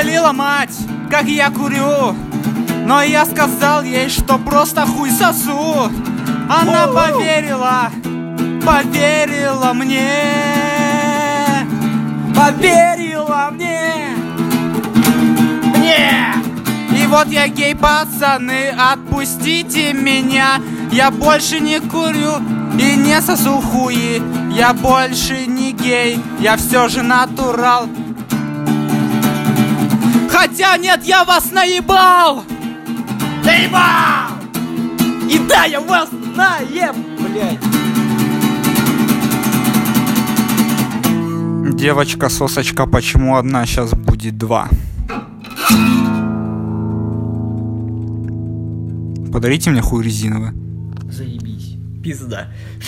похвалила мать, как я курю, но я сказал ей, что просто хуй сосу. Она поверила мне. Поверила мне. И вот я гей, пацаны, отпустите меня. Я больше не курю и не сосу хуи. Я больше не гей, я все же натурал. Хотя нет, я вас наебал! Наебал! И да, я вас наеб, блядь! Девочка-сосочка, почему одна, сейчас будет два? Подарите мне хуй резиновый. Заебись. Пизда.